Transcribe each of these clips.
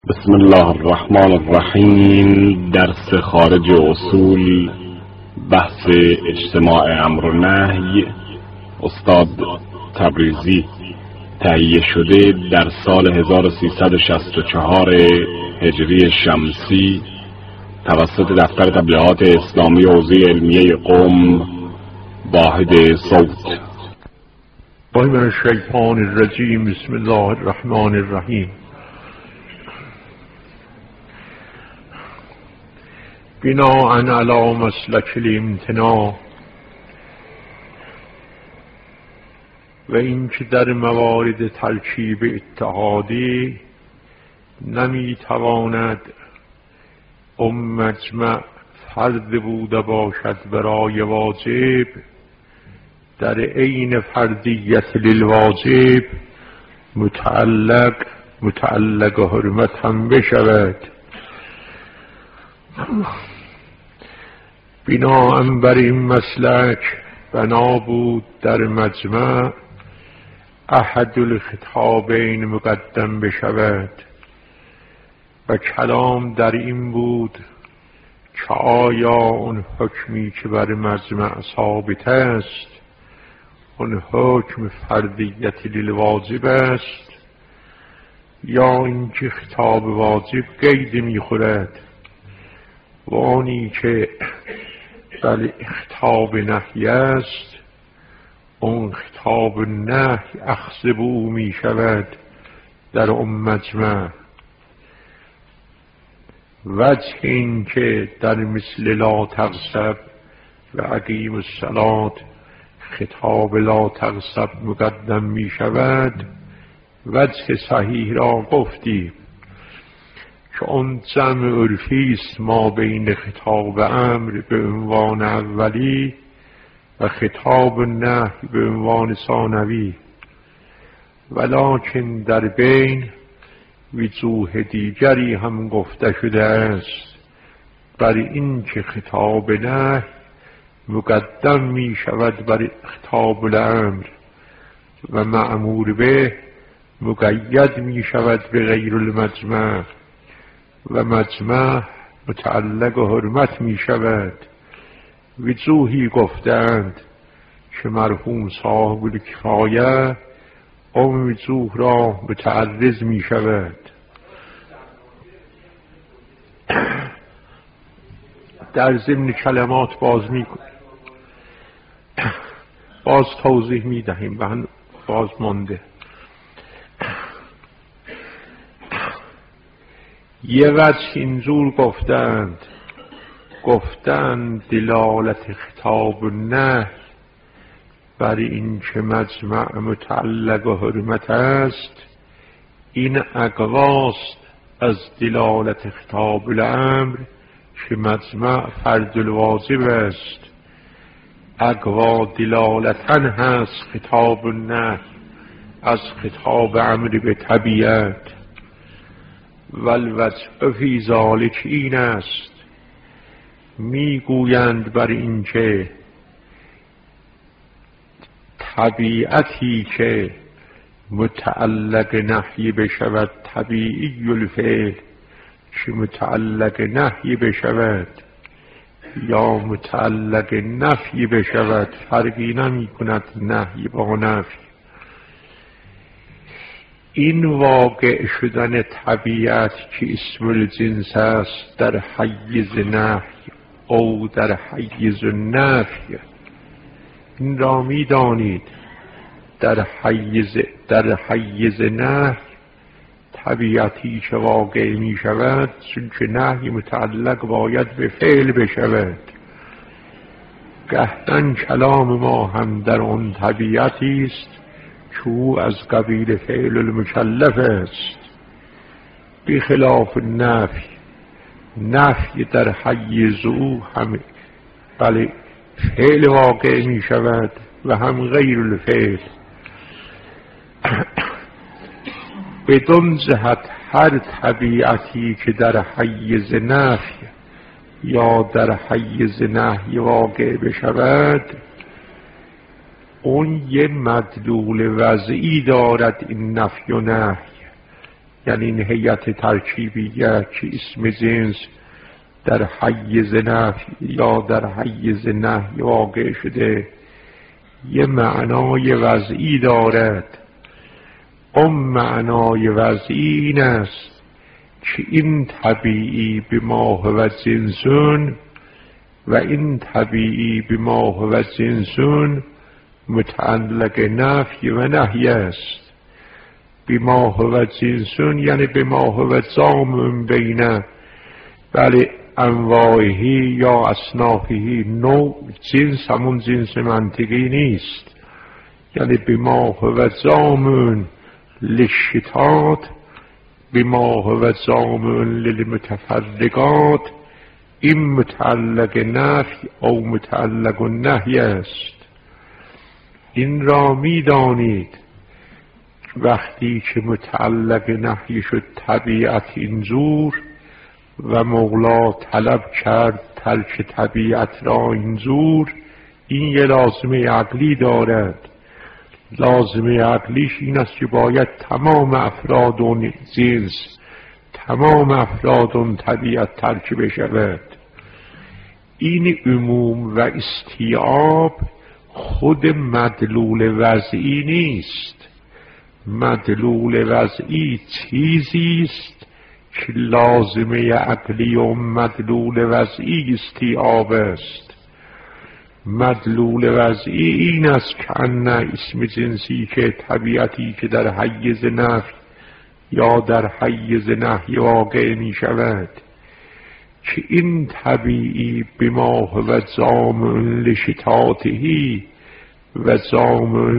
بسم الله الرحمن الرحیم. درس خارج اصول، بحث اجتماع امر و نهی، استاد تبریزی. تهیه شده در سال 1364 هجری شمسی توسط دفتر تبلیغات اسلامی حوزه علمیه قم، واحد صوت. من الشیطان الرجیم. بسم الله الرحمن الرحیم. بناء علی مسلک الامتناع و اینکه در موارد ترکیب اتحادی نمیتواند مجمع فرد بوده باشد برای واجب، در عین فردیت للواجب متعلق حرمت هم بشود. بناء بر این مسلک بنا بود در مجمع احد الخطابین مقدم بشود و کلام در این بود که آیا اون حکمی که بر مجمع ثابت است اون حکم فردیت للواجب است یا اینکه خطاب واجب قید میخورد و آنی که بله خطاب نهی است اون خطاب نهی اخذ به او می شود در اون مجمع. وجه این که در مثل لا تغضب و اقیم الصلاة خطاب لا تغضب مقدم می شود، وجه صحیح را گفتیم که اون جمع عرفی است ما بین خطاب امر به عنوان اولی و خطاب نهی به عنوان ثانوی، ولکن در بین وجوه دیگری هم گفته شده است بر این که خطاب نهی مقدم می شود بر خطاب الامر و مأمور به مقید می شود به غیر المجمع و مجمع متعلق حرمت می شود. وجوهی گفتند که مرحوم صاحب الکفایه اون وجوه را متعرض می شود. در ضمن کلمات باز توضیح می دهیم و باز مانده. یه وجه اینجور گفتند دلالت خطاب نه بر این که مجمع متعلق و حرمت است این اقواست از دلالت خطاب الامر که مجمع فرد الواجب است. اقوا دلالتن هست خطاب نه از خطاب امر به طبیعت. والوجه فی ذلک این است، میگویند بر این که طبیعتی که متعلق نهی بشود طبیعی الفعل که متعلق نهی بشود یا متعلق نفی بشود فرقی نمی کند نهی با نفی. این واقع شدن طبیعت که اسم الجنس است در حیز نهی او در حیز نفی، این را می دانید در حیز نهی طبیعتی که واقع می شود چون که نهی متعلق باید به فعل بشود. گهدن کلام ما هم در اون طبیعتی است که او از قبیل فعل المکلف است، بخلاف نفی در حیز او هم بله فعل واقع می شود و هم غیر الفعل. بدون جهت هر طبیعتی که در حیز نفی یا در حیز نهی واقع بشود اون یه مدلول وضعی دارد این نفی و نهی یعنی این هیئت ترکیبیه که اسم جنس در حیز نفی یا در حیز نهی واقع شده یه معنای وضعی دارد. اون معنای وضعی این است که این طبیعی بما هو جنسون و این طبیعی بما هو جنسون متعلق نفی و نهی است. بما هو جنسون یعنی بما هو جامع بینه، بله انواعی یا اصنافی. نوع جنس همون جنس منطقی نیست، یعنی بما هو جامع للشتات بما هو جامع للمتفرقات، این متعلق نفی او متعلق نهی است. این را می دانید وقتی که متعلق نهی شد طبیعت اینجور و مولا طلب کرد ترک طبیعت را اینجور، این یه لازمه عقلی دارد. لازمه عقلیش این است که باید تمام افراد اون جنس، تمام افراد اون طبیعت ترک بشود. این عموم و استیعاب خود مدلول وضعی نیست. مدلول وضعی چیزی است که لازمه عقلی و مدلول وضعی استیعاب است. مدلول وضعی این است که ان اسم جنسی که طبیعتی که در حیز نفی یا در حیز نهی واقع می شود که این طبیعی بما هو جامع لشتاتهی و جامع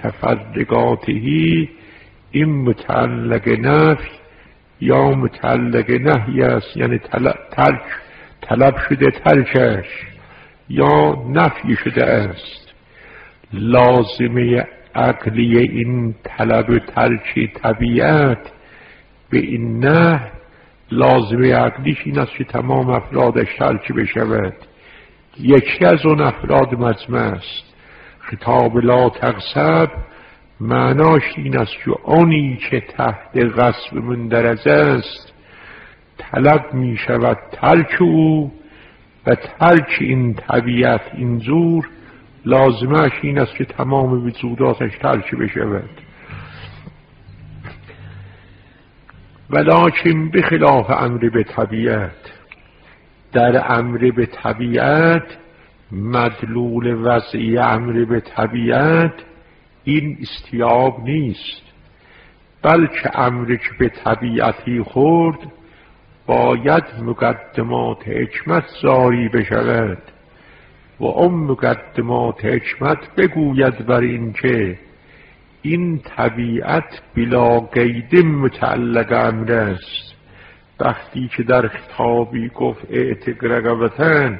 لمتفرقاتهی، این متعلق نفی یا متعلق نهی است، یعنی طلب شده ترکش یا نفی شده است. لازمه عقلی این طلب ترک طبیعت به این نه، لازمه عقلیش این است که تمام افرادش ترک بشود. یکی از اون افراد مجمع است. خطاب لا تغصب معناش این است که آنی که تحت غصب مندرج است طلب می شود ترک او و ترک این طبیعت اینجور لازمش این است که تمام وجوداتش ترک بشود. ولکن بخلاف امر به طبیعت، در امر به طبیعت مدلول وضعی امر به طبیعت این استیعاب نیست، بلکه امر که به طبیعتی خورد باید مقدمات حکمت جاری بشود و اون مقدمات حکمت بگوید بر این که این طبیعت بلا قید متعلق امر است. وقتی که در خطابی گفت اعتق رقبتن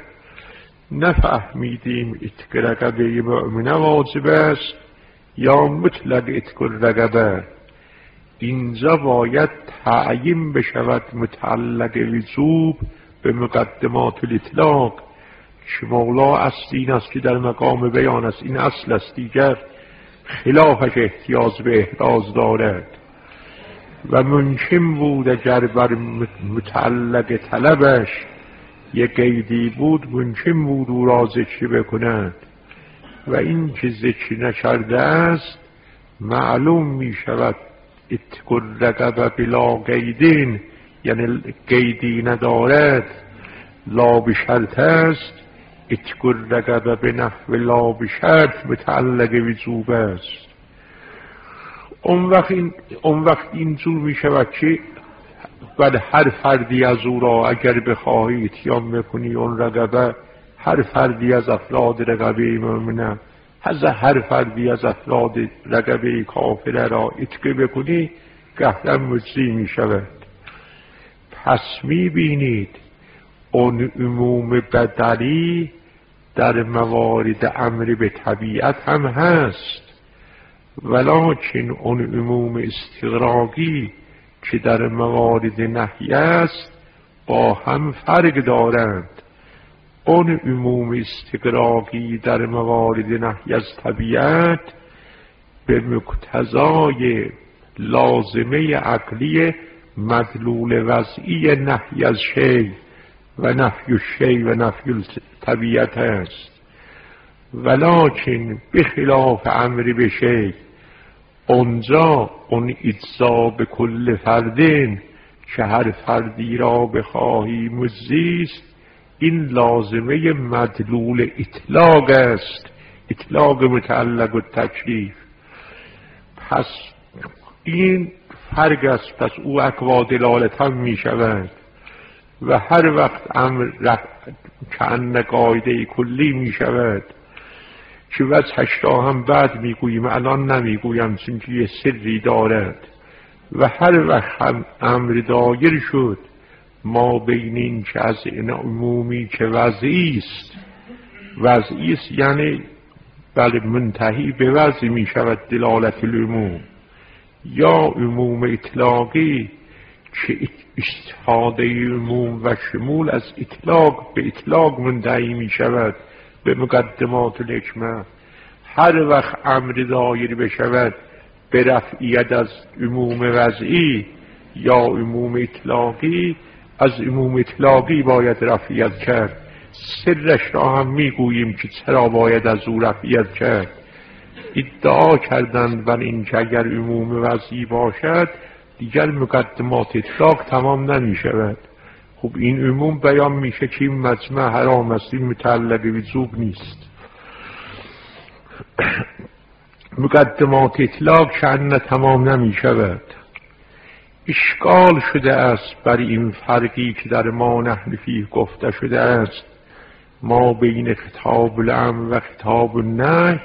نفهمیدیم اعتق رقبه مؤمنه واجب است یا مطلق اعتق رقبه. اینجا باید تعیین بشود متعلق وجوب به مقدمات الاطلاق که مولا اصل این است که در مقام بیان است، این اصل است، دیگر خلافش احتیاج به احراز دارد. و ممکن بود اگر بر متعلق طلبش یک قیدی بود ممکن بود او را ذکر بکند و این که ذکر نکرده است معلوم می شود اتق الرقبه بلا قیدین، یعنی قیدی ندارد، لا بشرط است. اتق الرقبه به نحو لا بشرط متعلق وجوب است. اون وقت اینجور می شود که بعد هر فردی از او را اگر بخواهی اتیان بکنی اون رقبه، هر فردی از افراد رقبه مؤمنه، هر فردی از افراد رقبه کافره را اتقی بکنی قهرن مجزی می شود. پس می بینید اون عموم بدلی در موارد امر به طبیعت هم هست، ولکن اون عموم استغراقی که در موارد نهی است با هم فرق دارند. اون عموم استغراقی در موارد نهی از طبیعت به مقتضای لازمه عقلی مدلول وضعی نهی از شی و نفی الشی و نفی الطبیعت است. ولکن بخلاف امر به شی اونجا اون اجزا به کل فردین که هر فردی را بخواهیم زیست، این لازمه مدلول اطلاق است، اطلاق متعلق و تکلیف. پس این فرق است. پس او اقوا دلالتا می شود و هر وقت امر کأن قاعده کلی می شود که وجهش را هم بعد می گوییم، الان نمی گویم چون که یه سری دارد. و هر وقت هم امر دایر شد ما بین این که از این عمومی که وضعی است یعنی بله منتهی به وضع می شود دلالت العموم، یا عموم اطلاقی که استفاده عموم و شمول از اطلاق به اطلاق منتهی می شود به مقدمات الحکمه. هر وقت امر دایر بشود به رفعیت از عموم وضعی یا عموم اطلاقی، از عموم اطلاقی باید رفعیت کرد. سرش را هم میگوییم که چرا باید از او رفعیت کرد. ادعا کردند بر این که اگر عموم وضعی باشد دیگر مقدمات اطلاق تمام نمی شود. خب این عموم بیان میشه که این مجمع حرام است، این متعلق وجوب نیست. مقدمات اطلاق شأن تمام نمی شود. اشکال شده است بر این فرقی که در ما نحن فیه گفته شده است ما بین خطاب الامر و خطاب النهی.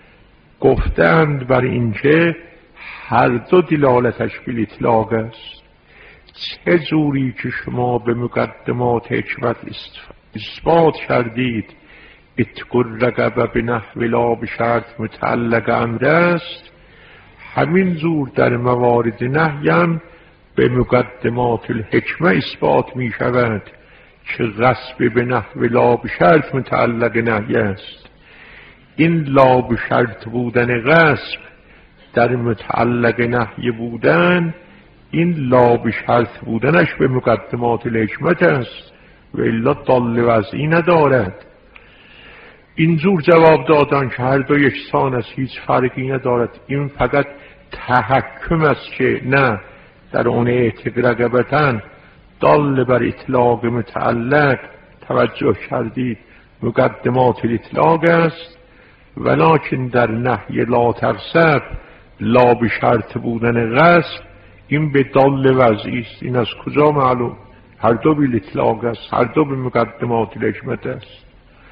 گفتند بر این که هر دو دلالتش به اطلاق است. چه جوری که شما به مقدمات حکمت اثبات کردید اتقوا الرقبه به نحو لا به شرط متعلق امر است، همین جور در موارد نهی هم به مقدمات الحکمه اثبات می شود که غصب به نحو لا به شرط متعلق نهی است. این لا به شرط بودن غصب در متعلق نهی بودن، این لا به شرط بودنش به مقدمات الحکمت است و الا دال وضعی ندارد. اینجور جواب دادن که هر دو یکسان است، هیچ فرقی ندارد، این فقط تحکم است که نه در اون اعتق رقبتن دال بر اطلاق متعلق توجه کردید مقدمات الاطلاق است، ولکن در نهی لا تغصب لا به شرط بودن غصب این به دال وضعی است. این از کجا معلوم؟ هر دو به الاطلاق است، هر دو به مقدمات الحکمت است.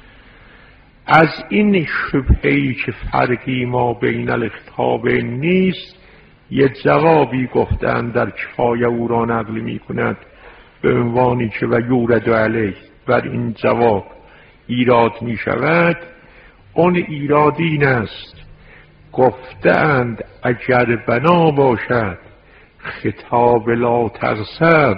از این شبهه‌ای که فرقی ما بین الخطاب نیست یه جوابی گفتن در کفایه او را نقل می کند به عنوانی که و یورد علیه بر این جواب ایراد می شود. اون ایراد این است، گفتند اگر بنا باشد خطاب لا تغصب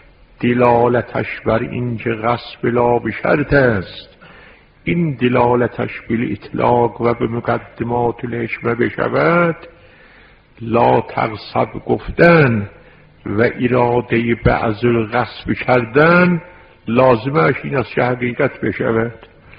دلالتش بر این که غصب لا به شرط است، این دلالتش به اطلاق و به مقدمات الحکمه بشود، لا تغصب گفتن و اراده بعض الغصب کردن لازمش این است که حقیقت بشود.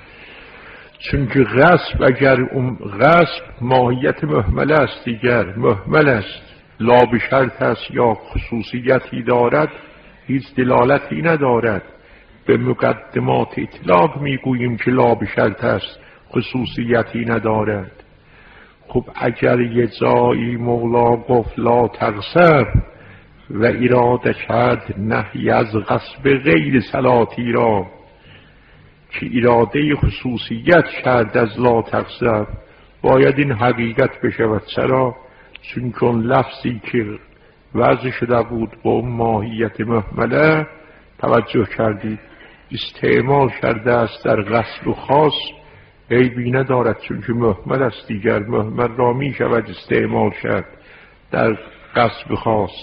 چون که غصب اگر غصب ماهیت محمل است، دیگر محمل است، لا به شرط است یا خصوصیتی دارد، هیچ دلالتی ندارد. به مقدمات اطلاق میگوییم که لا به شرط است، خصوصیتی ندارد. خب اگر یه جایی مولا گفت لا تغصب و اراده کرد نهی از غصب غیر صلاتی را که اراده خصوصیت کرد از لا تغصب، باید این حقیقت بشود. چرا؟ چون لفظی که وضع شده بود با اون ماهیت محمله توجه کردید استعمال کرده است در غصب خاص، عیبی ندارد چون که محمل است، دیگر محمل را می شود استعمال کرد در غصب خاص.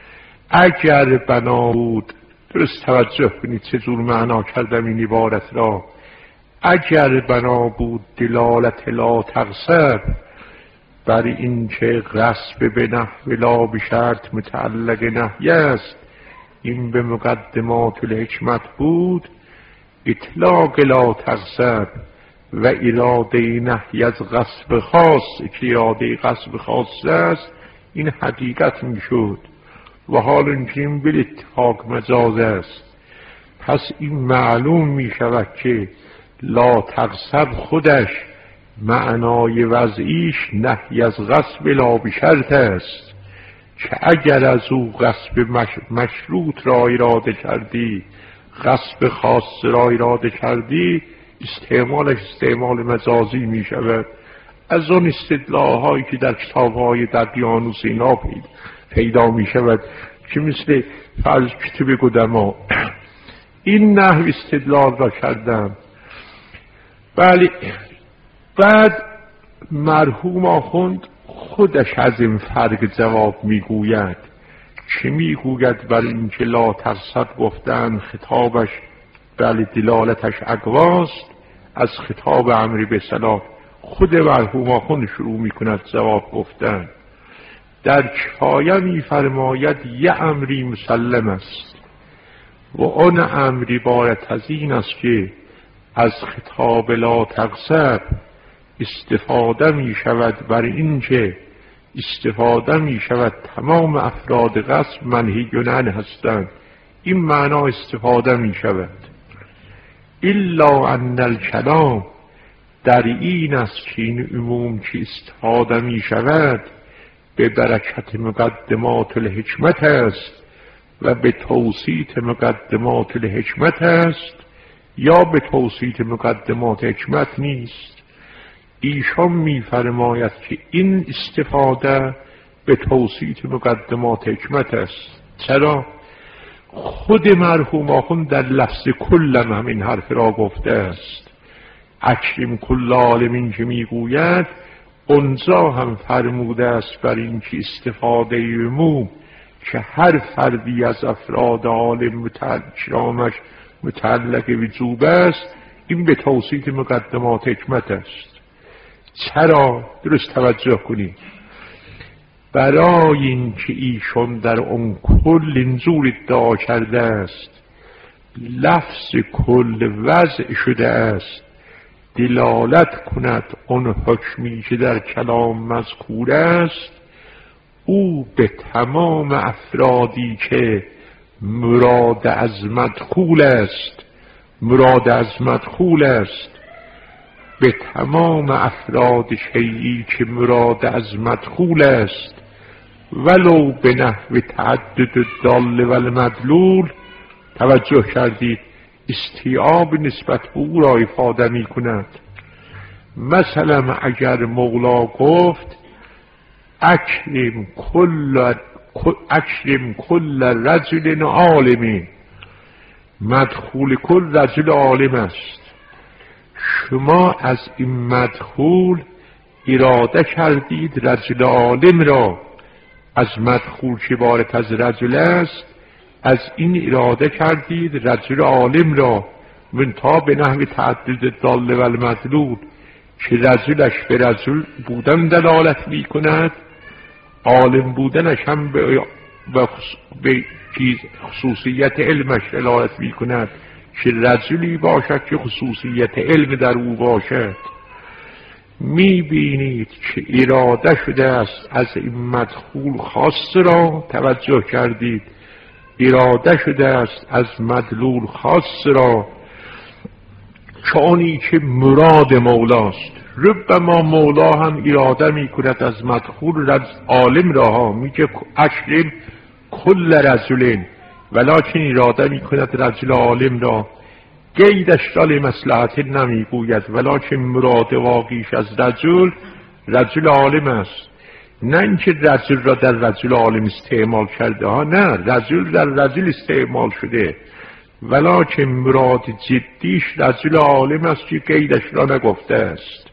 اگر بنا بود، درست توجه کنید چه جور معنا کردم این عبارت را، اگر بنا بود دلالت لا تغصب بر این که غصب به نحو لا به شرط متعلق نهی است، این به مقدمات الحکمت بود، اطلاق لا تغضب و اراده نهی از غصب خاص که اراده غصب خاص است، این حقیقت میشد و حال اینکه این بل اتفاق مجاز است. پس این معلوم می شود که لا تغضب خودش معنای وضعیش نهی از غصب لا بشرط است که اگر از او غصب مشروط را اراده کردی، غصب خاص را اراده کردی، استعمالش استعمال مجازی می شود. از اون استدلال هایی که در کتاب های دقیانوس اینا پیدا می شود که مثل فرض کتب قدما این نحو استدلال را کردم. بله، بعد مرحوم آخوند خودش از این فرق جواب میگوید. چه میگوید؟ بر اینکه لا تغضب گفتن خطابش بله دلالتش اقواست از خطاب امر به صلاح. خود مرحوم آخوند شروع میکند جواب گفتن. در کفایه میفرماید یه امری مسلم است و آن امر عبارت از این است که از خطاب لا تغضب استفاده می شود بر اینکه استفاده می شود تمام افراد غصب منهیون عنه هستند. این معنا استفاده می شود. الا ان الکلام در این است که این عموم که استفاده می شود به برکت مقدمات الحکمت است و به توسیط مقدمات الحکمت است یا به توسیط مقدمات حکمت نیست. ایشان می‌فرماید که این استفاده به توسیط مقدمات حکمت است. چرا؟ خود مرحوم آخوند در لفظ کلم همین حرف را گفته است. اکرم کل عالمین که میگوید اونجا هم فرموده است بر این که استفاده عموم که هر فردی از افراد عالم کرامش متعلق وجوب است، این به توسیط مقدمات حکمت است. چرا؟ درست توجه کنید. برای این که ایشون در اون کل اینجور ادعا کرده است لفظ کل وضع شده است دلالت کند اون حکمی که در کلام مذکور است، او به تمام افرادی که مراد از مدخول است، مراد از مدخول است، به تمام افراد شیئی که مراد از مدخول است ولو به نحو تعدد الدال و المدلول. توجه کردید استیعاب نسبت به او را افاده می کند. مثلا اگر مولا گفت اکرم کل رجل عالمی، مدخول کل رجل عالم است. شما از این مدخول اراده کردید رجل عالم را، از مدخول که عبارت از رجل است از این اراده کردید رجل عالم را، منتها به نحو تعدد دال و المدلول که رجلش به رجل بودن دلالت می کند، عالم بودنش هم به خصوصیت علمش دلالت می کند که رجلی باشد که خصوصیت علم در او باشد. می بینید که اراده شده است از این مدخول خاص را، توجه کردید اراده شده است از مدلول خاص را چونی که مراد مولاست. ربما مولا هم اراده می کند از مدخول عالم را، میگه اکرم کل رجلین، ولکن اراده می کند رجل عالم را. قیدش را لمصلحت نمی گوید، ولکن مراد واقعیش از رجل عالم است. نه اینکه رجل را در رجل عالم استعمال کرده ها، نه، رجل در رجل استعمال شده، ولکن مراد جدیش رجل عالم است که قیدش را نگفته است.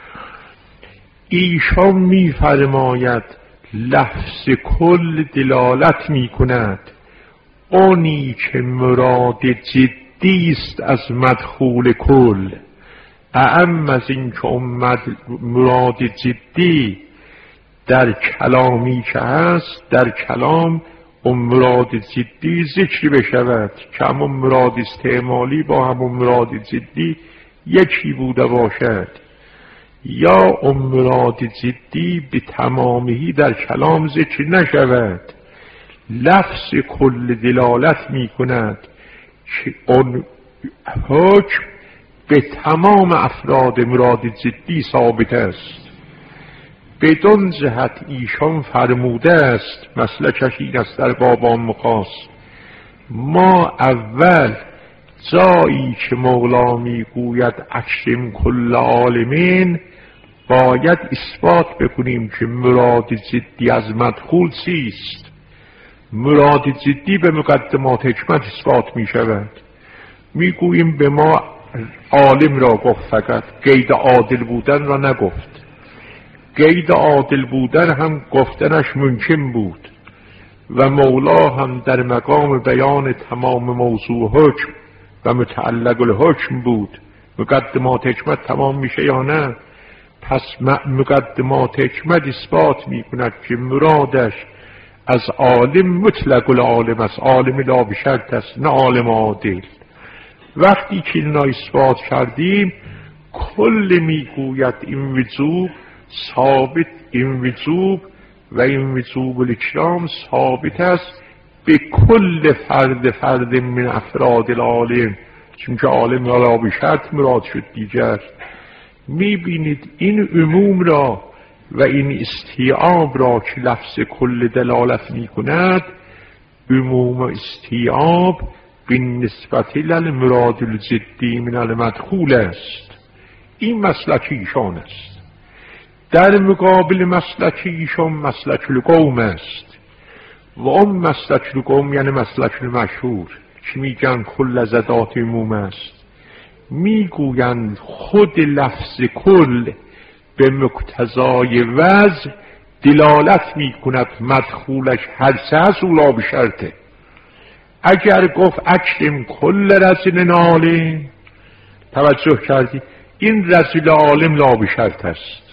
ایشان می فرماید لفظ کل دلالت می کند اونی که مراد جدی است از مدخول کل، اعم از این که مراد جدی در کلامی که هست، در کلام اون مراد ضدی ذکر بشود که همون مراد استعمالی با همون مراد ضدی یکی بوده باشد، یا اون مراد ضدی به تمامی در کلام ذکر نشود. لفظ کل دلالت می کند که اون حکم به تمام افراد مراد ضدی ثابت است. بدون جهت ایشان فرموده است، مسلکش این است در بابان مقاس، ما اول جایی که مولا میگوید اکرم کل عالمین باید اثبات بکنیم که مراد ضدی از مدخول چیست. مراد ضدی به مقدمات حکمت اثبات می شود. میگوییم به ما عالم را گفت، فقط قید عادل بودن را نگفت. قید عادل بودن هم گفتنش ممکن بود و مولا هم در مقام بیان تمام موضوع حکم و متعلق الحکم بود. مقدمات حکمت تمام میشه یا نه؟ پس مقدمات حکمت اثبات میکند که مرادش از عالم مطلق العالم است، عالم لا بشرط است، نه عالم عادل. وقتی که اینا اثبات کردیم، کل میگوید این وجوب ثابت، این وجوب و این وجوب الاکرام ثابت است به کل فرد من افراد العالم، چون که عالم لا بشرط مراد شد دیگر. میبینید این عموم را و این استیعاب را که لفظ کل دلالت میکند، عموم استیعاب بالنسبت للمراد الجدی من المدخول است. این مسلک ایشان است. در مقابل مسلک ایشان مسلک القوم است و اون مسلک القوم یعنی مسلک المشهور که میگن کل زدات عموم است. میگویند خود لفظ کل به مقتضای وضع دلالت میکند، مدخولش هر سه از اولا بشرطه. اگر گفت اکرم کل رجل عالم، توجه کردی؟ این رجل عالم لا بشرط است.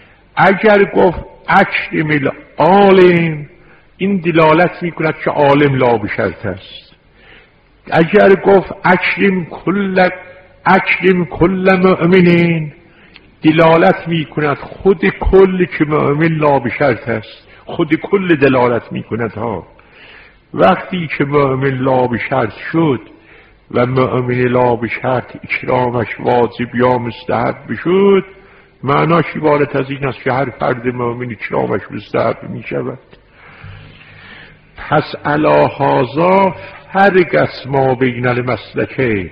اگر گفت اکرم العالم، این دلالت میکند که عالم لا بشرط است. اگر گفت اکرم کل مؤمنین، دلالت میکند خود کل که مؤمن لا بشرط است، خود کل دلالت میکند ها. وقتی که مؤمن لا بشرط شد و مؤمن لا بشرط اکرامش واجب یا مستحب شد، معناش عبارت از این است که هر فرد مؤمن اکرامش مستحب می شود. پس علی هذا فرق است ما بین المسلکین.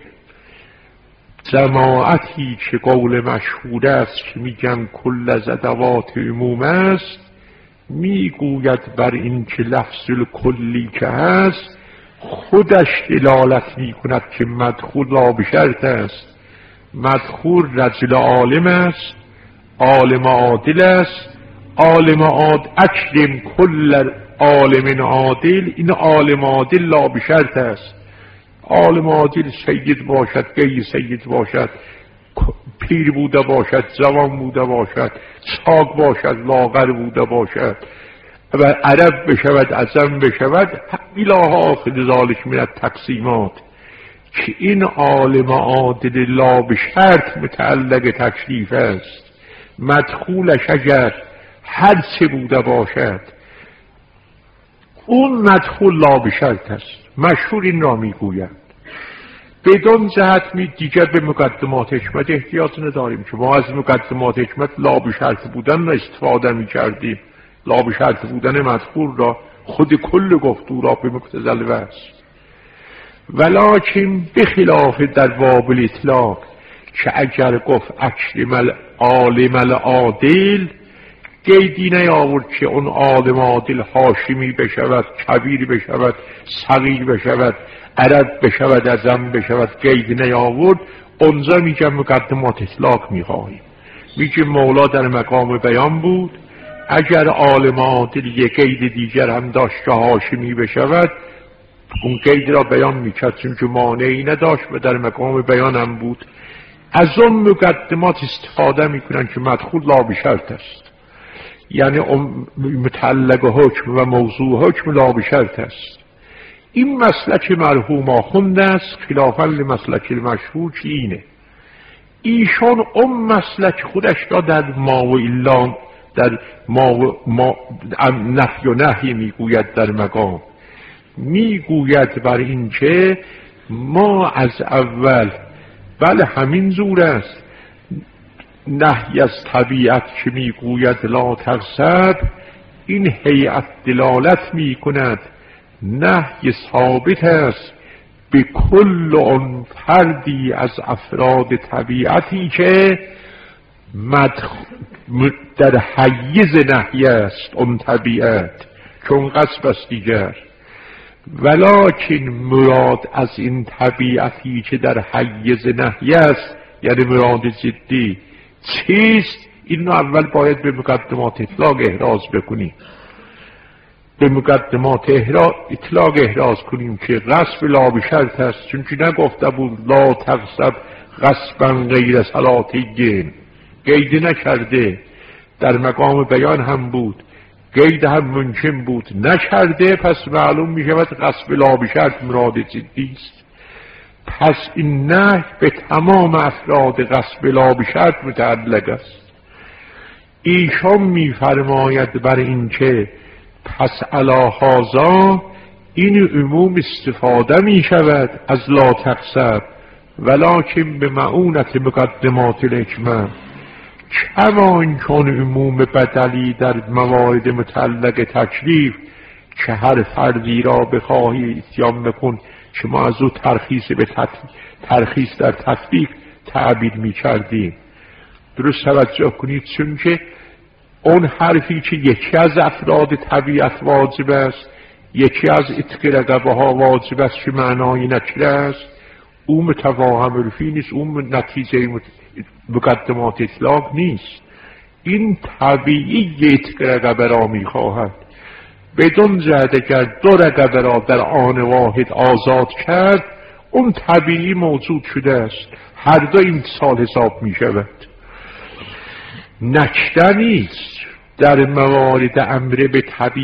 جماعتی که قول مشهور است که میگن کل زدوات عموم است، میگوید بر این که لفظ کلی که هست خودش دلالت میکند که مدخول لا بشرط است. مدخول رجل عالم است، عالم عادل است، عالم عادل اکرم کل عالم عادل، این عالم عادل لا بشرط است. عالم عادل سید باشد، غیر سید باشد، پیر بوده باشد، جوان بوده باشد، چاک باشد، لاغر بوده باشد و عرب بشود، عجم بشود، الی آخر ذالک من التقسیمات، که این عالم عادل لا بشرط متعلق تکلیف است. مدخولش اگر هر چه بوده باشد اون مدخول لا بشرط است. مشهور این را میگوید. بدون جهت دیگر به مقدمات حکمت احتیاط نداریم که ما از مقدمات حکمت لا بشرط بودن را استفاده میکردیم. لا بشرط بودن مدخول را خود کل گفتو را به مقتضی الوصف. ولکن بخلاف در باب الاطلاق که اگر گفت اکرم العالم العادل، قیدی نیاورد که اون عالم عادل هاشمی بشود، کبیر بشود، صغیر بشود، عرب بشود، عجم بشود، قید نیاورد. اونجا میگه مقدمات اطلاق میخواهیم. میگه مولا در مقام بیان بود، اگر عالم عادل یک قید دیگر هم داشت که هاشمی بشود، اون قید را بیان میکرد چون که مانعی نداشت و در مقام بیان هم بود. از اون مقدمات استفاده میکنن که مدخول لا بشرط است. یعنی متعلق حکم و موضوع حکم لا بشرط است. این مسلک مرحوم آخوند است، خلافاً لمسلک مشهور که اینه. ایشان مسلک خودش را در ما و الا، در ما نفی و نهی میگوید، در مقام میگوید بر این که ما از اول بله همین زور است، نهی از طبیعت که میگوید لا تغضب، این هیئت دلالت میکند نهی ثابت است به کل آن فردی از افراد طبیعتی که در حیز نهی است اون طبیعت، چون غصب است دیگر. ولکن مراد از این طبیعتی که در حیز نهی است یعنی مراد جدی چیست؟ اینو اول باید به مقدمات اطلاق احراز بکنیم، به مقدمات اطلاق احراز کنیم که غصب لا بشرط است، چون که نگفته بود لا تغصب غصبا غیر صلاتین، قید نکرده، در مقام بیان هم بود، قید هم ممکن بود نکرده، پس معلوم می شود غصب لا بشرط مراد جدی است. پس این نهی به تمام افراد غصب لا بشرط متعلق است. ایشان می فرماید بر این که پس علی هذا این عموم استفاده می شود از لا تغضب، ولکن به معونت مقدمات الحکمه، کما این چون عموم بدلی در موارد متعلق تکلیف که هر فردی را بخواهی اتیان بکن، که ما از او ترخیص در تطبیق تعبیر می کردیم. درست توجه کنید، چون که اون حرفی که یکی از افراد طبیعت واجب است، یکی از اتق رقبه ها واجب است که معنای نکره است، او متفاهم عرفی نیست، اون نتیجه مقدمات اطلاق نیست. این طبیعی اتق رقبه را می خواهد، بدون جهت اگر دو رقبه را در آن واحد آزاد کرد، اون طبیعی موجود شده است، هر دو امتصال حساب می شود. نکته نیست در موارد امر به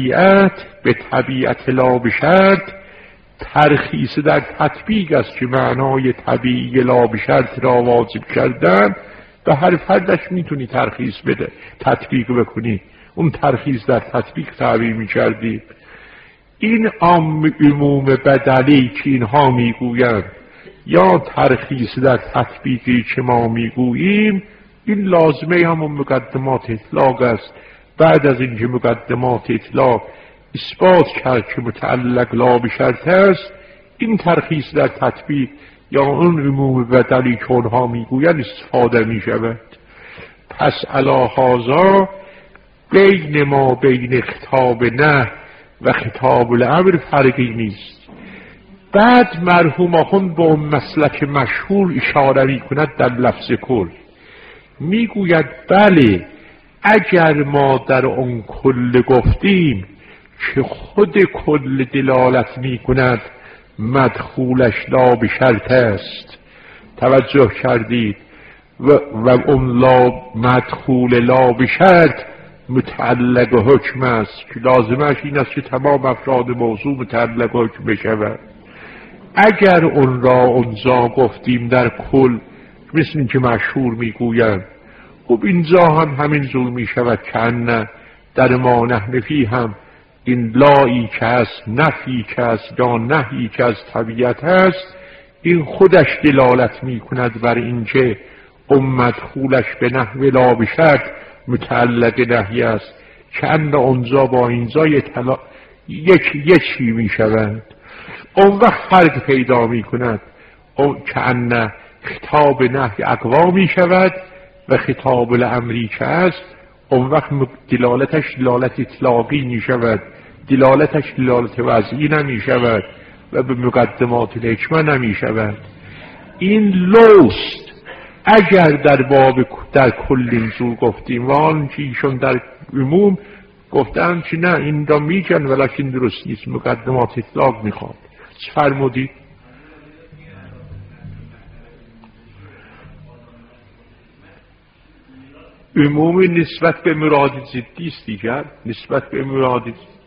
طبیعت لا بشرط، ترخیص در تطبیق است که معنای طبیعی لا بشرط را واجب کردن، به هر فردش میتونی ترخیص بده، تطبیق بکنی، اون ترخیص در تطبیق تعبیر میکردی. این عموم بدلی که اینها میگویند یا ترخیص در تطبیقی که ما میگوییم، این لازمه همون مقدمات اطلاق است. بعد از اینکه مقدمات اطلاق اثبات کرد که متعلق لا بشرط است، این ترخیص در تطبیق یا اون عموم بدلی که اونها میگویند استفاده میشود. پس علی هذا بین ما بین خطاب نه و خطاب الامر فرقی نیست. بعد مرحوم آخوند به اون مسلک مشهور اشاره میکند در لفظ کل، میگوید بله اگر ما در اون کل گفتیم که خود کل دلالت میکند مدخولش لا بشرط است، توجه کردید، و اون لا مدخول لا بشرط متعلق حکم است که لازمش این است که تمام افراد موضوع متعلق حکم بشود. اگر اون را اونجا گفتیم در کل، مثل این که مشهور میگویند، خب اینجا هم همین زور میشود که نه در ما نحنفی هم این لایی که هست، نفی که هست یا نهی که از طبیعت هست، این خودش دلالت میکند بر این که مدخولش به نحو لا بشرط متعلق نهی است، که ان اونجا با اینجا یکی میشوند. اون وقت فرق پیدا میکند، که ان خطاب نهی اقوا میشود و خطاب الامری که است، اون وقت دلالتش دلالت اطلاقی میشود، دلالتش دلالت وضعی نمیشود و به مقدمات الحکمه نمیشود. این لوست اگر در کل اینجور گفتیم، و آن که ایشون در عموم گفتن که نه این را میگن ولیکن درست نیست، مقدمات اطلاق میخواد. چه فرمودید؟ عموم نسبت به مراد ضدی است دیگر، نسبت به مراد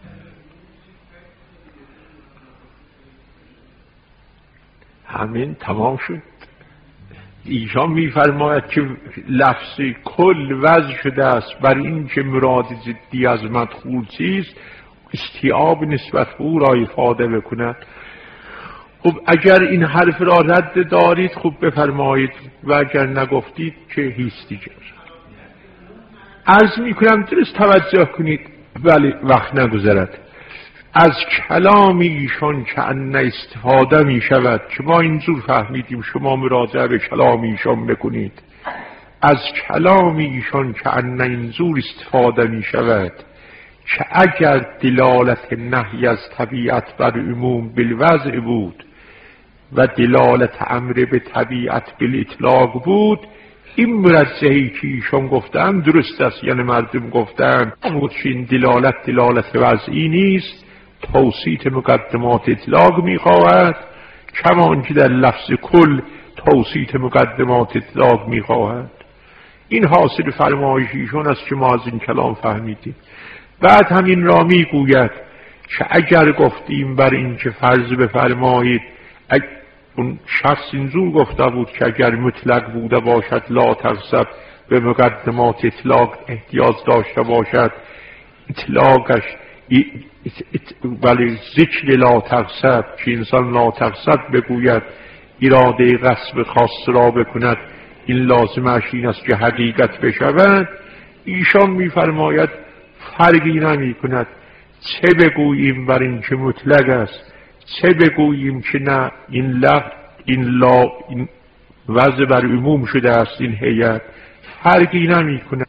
همین تمام شد. ایشان میفرماید که لفظ کل وضع شده است بر این که مراد ضدی از مدخول چیست استیعاب نسبت به او را افاده بکند. خب اگر این حرف را رد دارید خب بفرمایید و اگر نگفتید که هیچ دیگر. عرض میکنم درست توجه کنید ولی وقت نگذرد. از کلام ایشان که ان استفاده می شود که ما اینجور فهمیدیم شما مراجعه به کلام ایشان بکنید. از کلام ایشان که ان اینجور استفاده می شود که اگر دلالت نهی از طبیعت بر عموم بالوضع بود و دلالت امر به طبیعت بالاطلاق بود، این مرجحی که ایشان گفتن درست است. یعنی مردم گفتن این دلالت وضعی نیست، توصیت مقدمات اطلاق میخواهد، کمان که در لفظ کل توصیت مقدمات اطلاق میخواهد. این حاصل فرمایش ایشان است که ما از این کلام فهمیدیم. بعد همین را میگوید که اگر گفتیم بر این که فرض بفرمایید اون شخص اینجور گفته بود که اگر مطلق بوده باشد لا تغصب به مقدمات اطلاق احتیاج داشته باشد، اطلاقش ولی ذکر لا تغصب که انسان لا تغصب بگوید اراده غصب خاص را بکند این لازمش این است که حقیقت بشود. ایشان میفرماید فرقی نمی کند چه بگوییم بر این که مطلق است چه بگوییم که نه این لفظ این وضع بر عموم شده است، این هیئت فرقی نمی کند.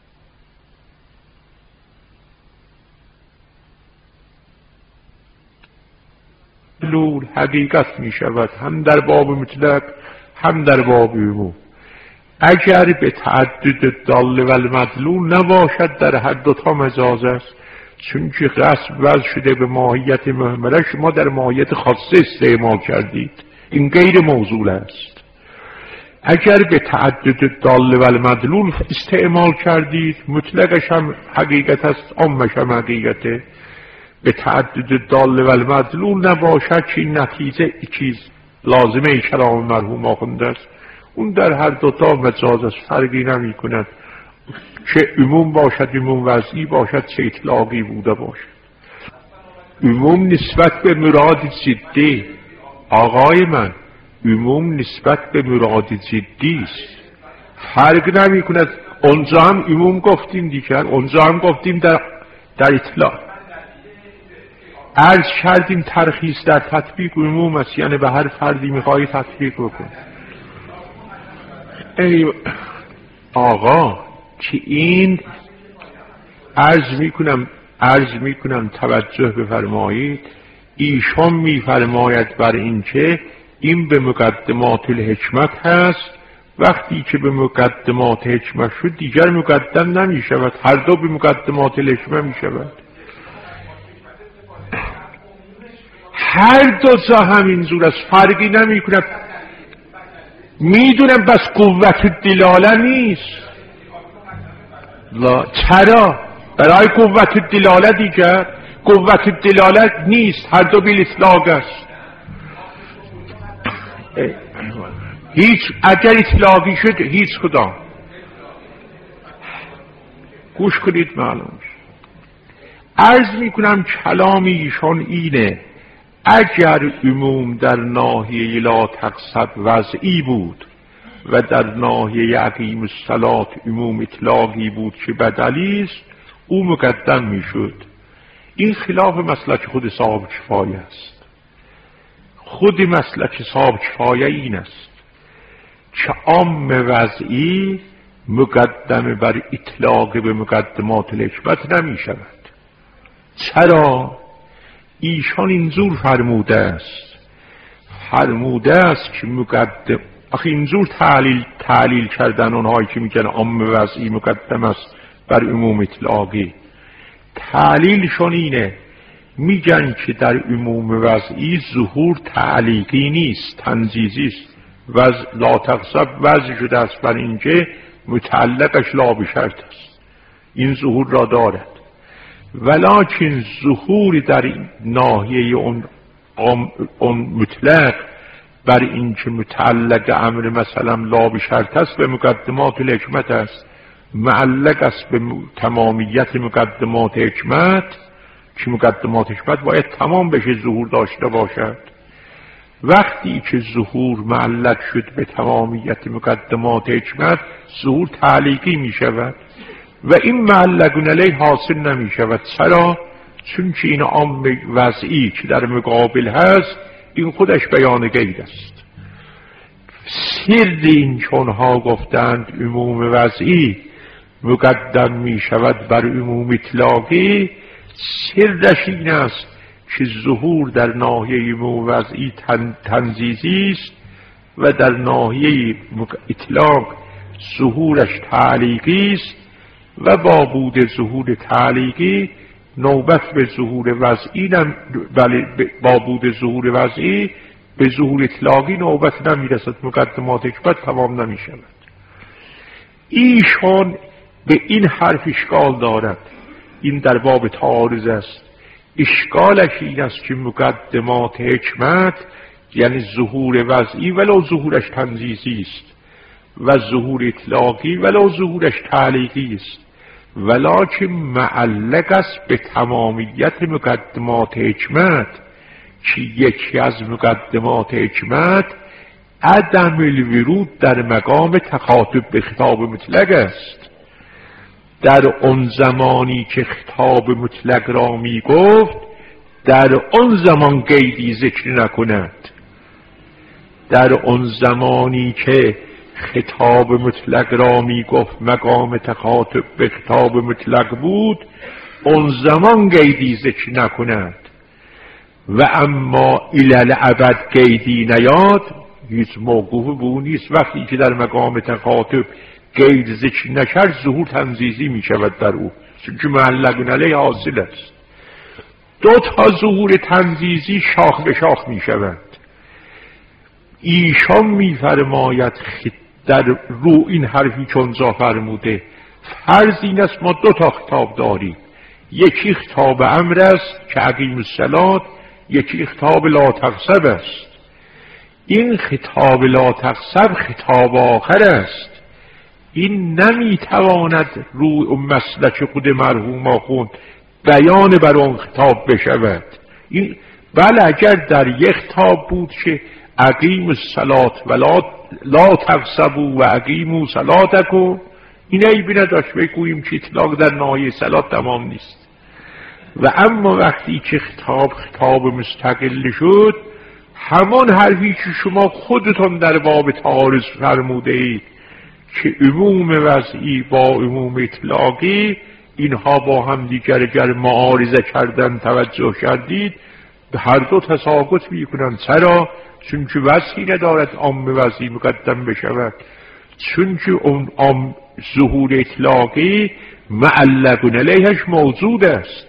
دلول حقیقت می شود هم در باب مطلق هم در باب عموم. اگر به تعدد دال و المدلول نباشد در هر دوتا مجاز است، چون که غصب وضع شده به ماهیت مهمله، شما در ماهیت خاصه استعمال کردید، این غیر موضوع است. اگر به تعدد دال و المدلول استعمال کردید مطلقش هم حقیقت است، عامش هم حقیقته. به تعدد دال و المدلول نباشد که این نتیجه چیز لازمه کلام مرحوم آخونده است، اون در هر دوتا مجاز است، فرقی نمی کند چه عموم باشد عموم وضعی باشد چه اطلاقی بوده باشد. عموم نسبت به مراد جدی آقای من، عموم نسبت به مراد جدی است، فرق نمی کند. اونجا هم عموم گفتیم دیگر، اونجا هم گفتیم در اطلاق عرض کردیم ترخیص در تطبیق عموم است، یعنی به هر فردی میخوایی تطبیق بکن. ای آقا که این عرض میکنم توجه بفرمایید. ایشان میفرماید بر این که این به مقدمات الحکمت هست، وقتی که به مقدمات حکمت شد دیگر مقدم نمیشود، هر دو به مقدمات الحکمت میشود. هر دو جا همینجور است، فرقی نمی کند. میدونم بس قوت دلاله نیست. لا چرا؟ برای قوت دلاله دیگر قوت دلاله نیست، هر دو بیل اطلاق است. هیچ اگر اطلاقی شد هیچ کدام. گوش کنید معلوم. عرض میکنم کلام ایشان اینه اگر عموم در ناحیه لا تقصد وضعی بود و در ناحیه اقیم الصلاة عموم اطلاقی بود که بدلی است، او مقدم میشد. این خلاف مسلک خود صاحب کفایه است. خود مسلک صاحب کفایه این است که عام وضعی مقدم بر اطلاق به مقدمات الحکمت نمی شود. چرا؟ ایشان اینجور فرموده است که مقدم آخه اینجور تعلیل کردن اونهایی که میگن عام وضعی مقدم است بر عموم اطلاقی. تعلیلشون اینه، میگن که در عموم وضعی ظهور تعلیقی نیست، تنزیزی است. لا تغصب وضع شده است بر اینکه متعلقش لا به شرط است، این ظهور را دارد. ولکن ظهور در ناحیه اون مطلق بر این که متعلق امر مثلا لا به شرط است به مقدمات الحکمت است، معلق است به تمامیت مقدمات حکمت، که مقدمات حکمت باید تمام بشه ظهور داشته باشد. وقتی که ظهور معلق شد به تمامیت مقدمات حکمت، ظهور تعلیقی می شود و این معلقون علیه حاصل نمی شود. چرا؟ چون که این عام وضعی که در مقابل هست این خودش بیان غیر است. سر این چونها گفتند عموم وضعی مقدم می شود بر عموم اطلاقی، سرش این است که ظهور در ناحیه عموم وضعی تنزیزی است و در ناحیه اطلاق ظهورش تعلیقی است و با بود ظهور تعلیقی نوبت به ظهور وضعی با بود ظهور وضعی به ظهور اطلاقی نوبت نمیرسد، مقدمات حکمت تمام نمی شود. ایشان به این حرف اشکال دارد، این در باب تعارض است. اشکالش این است که مقدمات حکمت یعنی ظهور وضعی ولو ظهورش تنزیزی است و ظهور اطلاقی ولو ظهورش تعلیقی است، ولکن معلق است به تمامیت مقدمات حکمت، که یکی از مقدمات حکمت عدم الورود در مقام تخاطب به خطاب مطلق است. در اون زمانی که خطاب مطلق را می گفت در اون زمان قیدی ذکر نکند. در اون زمانی که خطاب مطلق را می گفت مقام تخاطب به خطاب مطلق بود، اون زمان قیدی ذکر نکند. و اما الال ابد قیدی نیاد، هیچ موقوف به اون نیست. وقتی که در مقام تخاطب قید ذکر نشد ظهور تنزیزی می شود در او، چون که معلق علیه حاصل است. دو تا ظهور تنزیزی شاخ به شاخ می شود. ایشان می فرماید در رو این حرفی چونزا فرموده، فرض این است ما دو تا خطاب داریم، یکی خطاب امر است که اقیم الصلاة، یکی خطاب لا تغضب است. این خطاب لا تغضب خطاب آخر است، این نمیتواند روی اون مسلک خود مرحوم آخوند بیان بر اون خطاب بشود. این بله اگر در یک خطاب بود که اقیم الصلاة و لا تغضبوا و اقیموا صلاتکم، این عیبی نداشت بگوییم که اطلاق در ناحیه صلات تمام نیست. و اما وقتی که خطاب مستقل شد، همان حرفی که شما خودتون در باب تعارض فرموده اید که عموم وضعی با عموم اطلاقی اینها با هم دیگر معارضه کردن توجه کردید، به هر دو تساقط میکنند. چرا؟ چون که وضعی ندارد عام وضعی مقدم بشود، چون که اون عام ظهور اطلاقی معلق علیهش موجود است،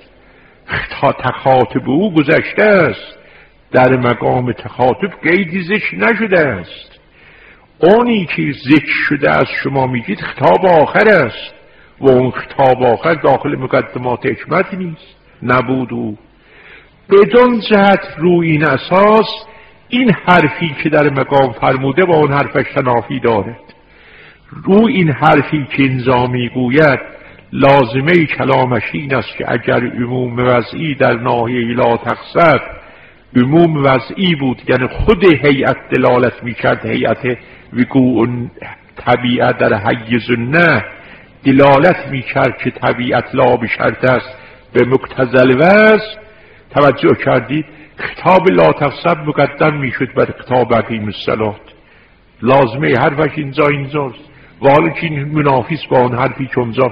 تخاطب او گذشته است، در مقام تخاطب قیدی ذکر نشده است. اونی که ذکر شده از شما میگید خطاب آخر است و اون خطاب آخر داخل مقدمات حکمت نیست، نبود او. بدون جهت روی این اساس این حرفی که در مقام فرموده با اون حرفش تنافی دارد. روی این حرفی که اینجا میگوید لازمه کلامش این است که اگر عموم وضعی در ناحیه لا تغضب عموم وضعی بود، یعنی خود هیئت دلالت میکرد، هیئت وقوع طبیعت در حیز نه دلالت میکرد که طبیعت لا به شرط است به مقتضی الوضع، توجه کردید؟ خطاب لا تغضب مقدم میشد بر خطاب اقیم الصلاة. لازمه حرفش اینجاست، و حالا که این منافیس با اون حرفی که اونجا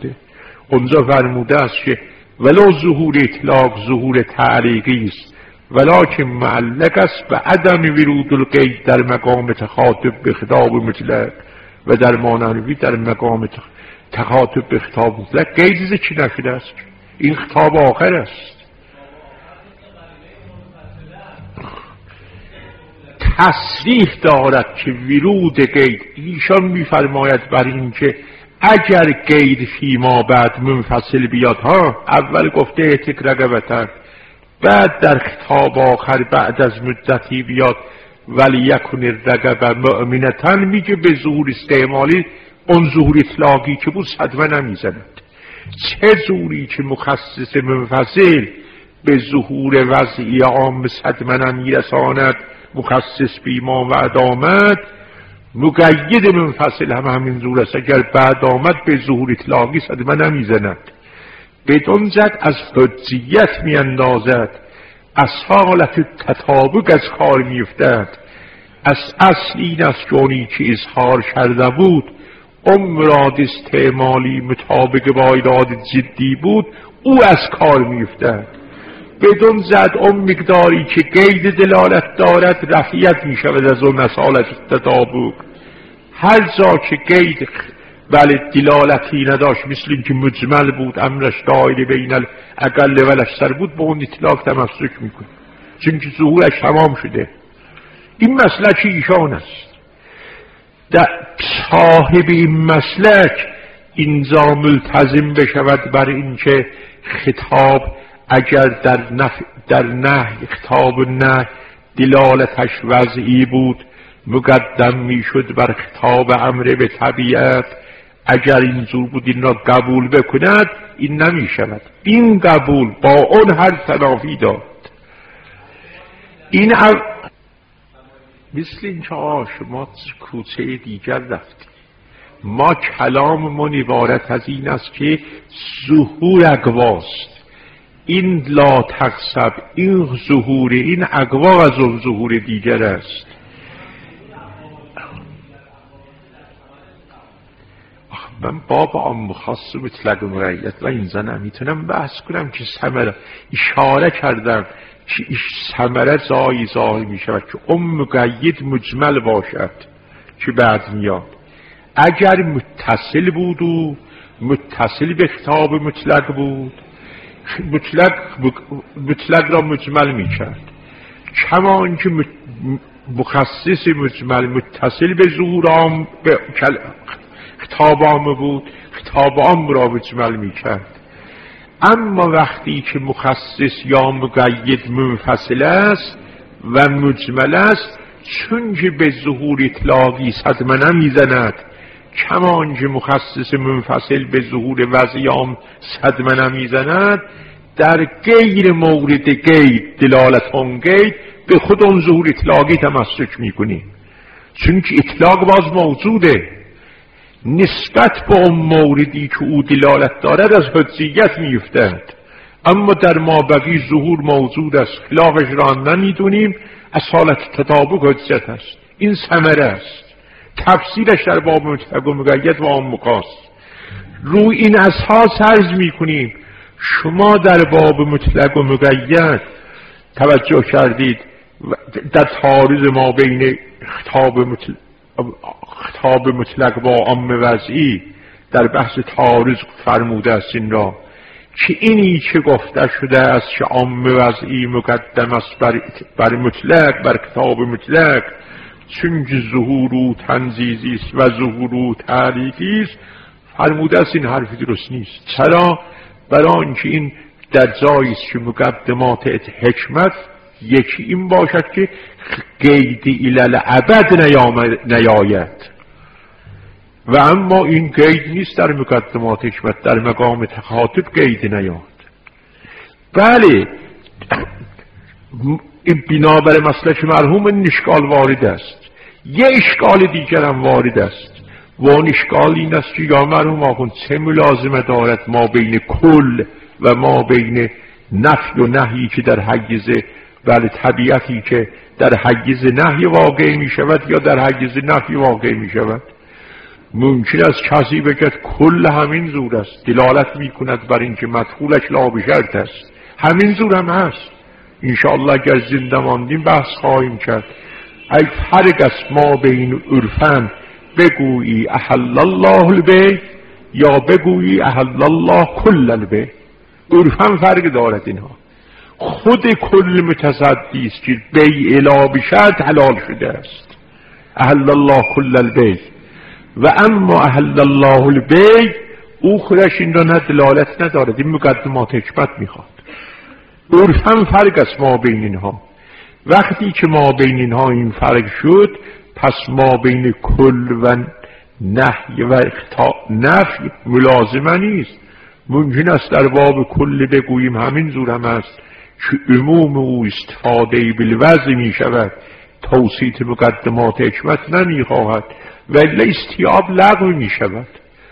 فرموده است که ولو ظهور اطلاق ظهور تعلیقی است ولکن معلق است به عدم ورود القید در مقام تخاطب به خطاب مطلق و در مانوی در مقام تخاطب به خطاب مطلق قید ذکر نشده است. این خطاب آخر است. تصریح دارد که ورود قید، ایشان میفرماید بر این که اگر قید فیما بعد منفصل بیاد ها، اول گفته اعتق رقبتن، بعد در خطاب آخر بعد از مدتی بیاد ولی یکن الرقبه مؤمنتن، میگه به ظهور استعمالی اون ظهور اطلاقی که بود صدمه نمیزند. چه ظهوری که مخصص منفصل به ظهور وضعی عام صدمه نمیرساند، مخصص بیما وعد آمد، مقید منفصل هم همین ظهور است، اگر بعد آمد به ظهور اطلاقی صدمه نمیزند. بدون زد از حجیت میاندازد، از حالت تطابق از کار میفتد. از اصل این است که اونی که اظهار کرده بود مراد استعمالی مطابق با ایراد جدی بود، او از کار میفتد. بدون زد اون مقداری که قید دلالت دارد رفعیت میشود از اون اصالت تطابق. هر جا که قید دلالتی نداشت، مثل این که مجمل بود امرش دایره بین الاقل و الاکثر بود، به اون اطلاق تمسک میکنه چون که ظهورش تمام شده. این مسلک ایشان است. در صاحب این مسلک اینجا ملتزم بشود بر این که خطاب اگر در نهی خطاب نه دلالتش وضعی بود مقدم میشد بر خطاب امر به طبیعت. اگر اینجور بود این را قبول بکند، این نمی شود. این قبول با اون هر تنافی داد. این مثل این که شما کوچه دیگر رفتیم، ما کلاممون عبارت از این است که ظهور اقواست، این لا تقصب، این ظهور این اقوا از اون ظهور دیگر است. من باب عام خاص مطلق مقید و اینجا نمیتونم بحث کنم که ثمره اشاره کردم که ثمره ظاهر می شود که اون مقید مجمل باشد که بعد میاد. اگر متصل بود و متصل به خطاب مطلق بود، مطلق را مجمل می کرد، کما اینکه مخصص مجمل متصل به ظهور عام به خطاب عام بود، خطاب عام را مجمل می کرد. اما وقتی که مخصص یا مقید منفصل است و مجمل است، چون که به ظهور اطلاقی صدمه نمیزند، کما اینکه مخصص منفصل به ظهور وضعی عام صدمه نمیزند، در غیر مورد قید دلالت اون قید به خود اون ظهور اطلاقی تمسک میکنیم، چون که اطلاق باز موجوده، نسبت به اون موردی که او دلالت دارد از حجیت میفتند. اما در مابقی ظهور موجود است، خلافش را نمیدونیم، از حالت تطابق حجت است. این ثمره است. تفسیرش در باب مطلق و مقید و عام مقاس. روی این اساس عرض میکنیم شما در باب مطلق و مقید توجه کردید در تعارض ما بین خطاب مطلق با عام وضعی در بحث تعارض فرموده است این را که اینی که گفته شده است که عام وضعی مقدم است بر مطلق، بر خطاب مطلق، چون که ظهور و تنزیزی است و ظهور و تعریفی است، فرموده است این حرف درست نیست. چرا؟ برای اینکه این در جایی است که مقدمات حکمت یکی این باشد که قید الالعبد نیاید، و اما این قید نیست در مقدمات حکمت، در مقام تخاطب قید نیاد. بله، این بنابر مسلک مرحوم این اشکال وارد است. یه اشکال دیگر هم وارد است و اون اشکال این است که یا مرحوم آخوند چه ملازمه دارد ما بین کل و ما بین نفی و نهی که در حیز طبیعتی که در حیز نهی واقع می شود یا در حیز نفی واقع می شود. ممکن است کسی بگد کل همین زور است، دلالت می کند بر اینکه مدخولش لا بشرط است. همین زور هم هست. انشاءالله اگر زنده ماندیم بحث خواهیم کرد. ای فرق است ما بین عرفن بگویی احل الله البیع یا بگویی احل الله کل البیع. عرفن فرق دارد اینها. خود کل متصدی است که بیع لا بشرط حلال شده است. احل الله کل البیع و اما احل الله البیع او خودش این را دلالت ندارد، این مقدمات حکمت میخواد. عرفاً فرق است ما بین اینها. وقتی که ما بین اینها این فرق شد، پس ما بین کل و نهی و نفی ملازمه نیست. ممکن است در باب کل بگوییم همین زور هم است که عموم او استفاده بالوضع می شود، توصیت مقدمات حکمت نمی خواهد و استیاب لغو می شود.